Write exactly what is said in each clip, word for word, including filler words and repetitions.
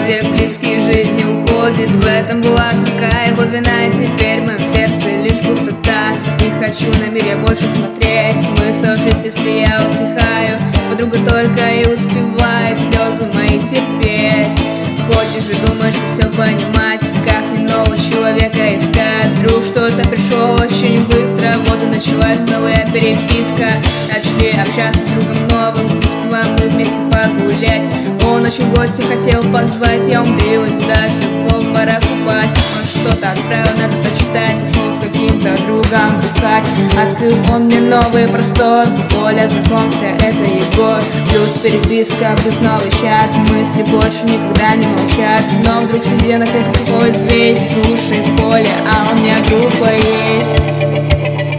человек близкий жизни уходит. В этом была только его вина, теперь в моем сердце лишь пустота. Не хочу на мире больше смотреть, смысл жить, если я утихаю. Подруга только и успевает слезы мои терпеть. Ходишь и думаешь все понимать, как мне нового человека искать. Вдруг что-то пришло очень быстро, вот и началась новая переписка. Начали общаться с другом новым, успеваем мы вместе погулять. Он очень в гости хотел позвать, я умудрилась даже в обморок упасть. Он что-то отправил, надо прочитать, ушел с каким-то другом бухать. Открыл он мне новый простор, Коля, знакомься, это Егор. Плюс переписка, плюс новый чат, мысли больше никогда не молчат. Но вдруг сидя на кресле ходит весь, слушай, Коля, а у меня группа есть.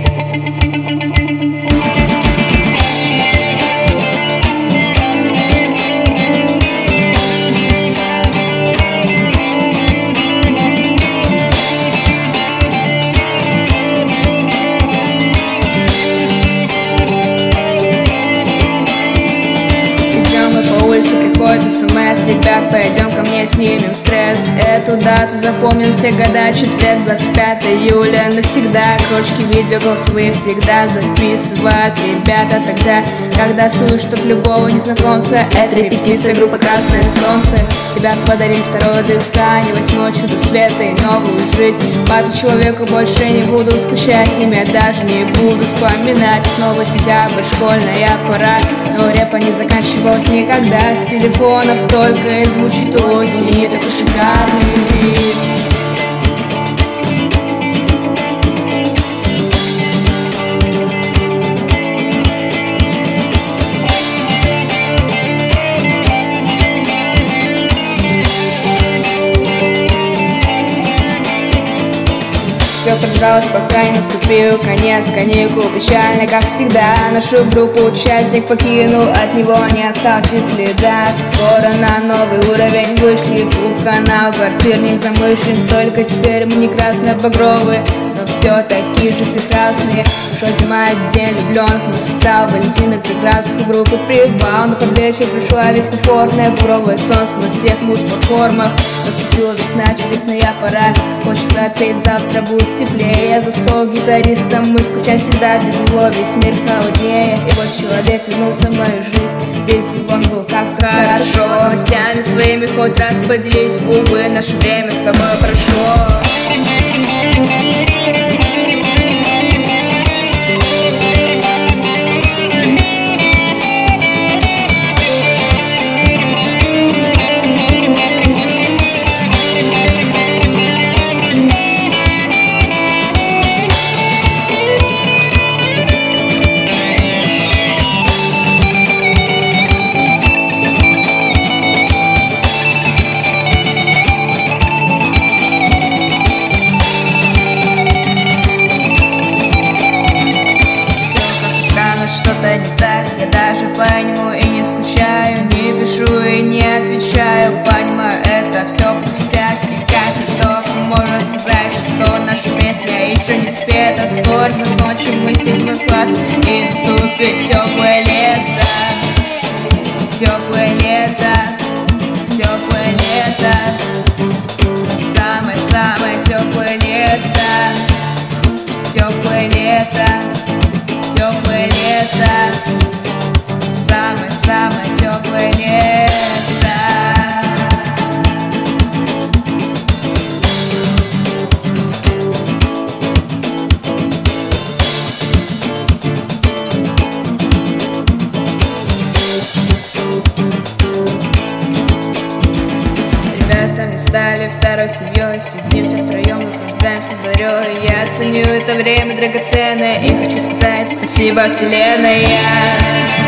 Приходит смс, ребят, пойдем ко мне, снимем стресс. Эту дату запомним все года, четверг, двадцать пятое июля навсегда. Кружки, видео, голосовые всегда записывают ребята тогда, когда слышат, что любого незнакомца. Это репетиция группы «Красное солнце». Ребят подарили второе дыхание, восьмое чудо света и новую жизнь. По этому человеку больше не буду скучать, с ними я даже не буду вспоминать. Снова сентябрь, школьная пора, но рэпа не заканчивалась никогда. С телефонов только и звучит осень, и такой шикарный вид. Все продолжалось, пока не наступил конец каникул. Печально, как всегда, нашу группу участник покинул, от него не осталось и следа. Скоро на новый уровень вышли, двух-канал, квартирник замышлен. Только теперь мы не красно-багровые, но все такие же прекрасные. Ушел зима, день влюбленных настал, Валентина прекрасных группы привал. Но под вечер пришла весь комфортная, буровое солнце на всех муз-платформах. Наступила весна, чудесная пора, хочется петь, завтра будет теплее. Я засол гитаристом, мы скучаем всегда, без него весь мир холоднее. И вот человек вернулся в мою жизнь, без него он был так хорошо. Новостями своими хоть раз поделись, увы, наше время с тобой прошло. Что-то не так, я даже по нему и не скучаю. Не пишу и не отвечаю, понимаю, это все пустяк. И как только можно сказать, что наша песня еще не спета. Скоро закончим мы седьмой класс, и наступит теплое лето. Теплое лето, теплое лето, самое-самое теплое лето. Теплое лето, теплое лето, самое-самое теплое лето. Ребята мне стали второй семьей, сидимся втроем, наслаждаемся зарей. Я ценю это время драгоценное и хочу сказать спасибо, вселенная.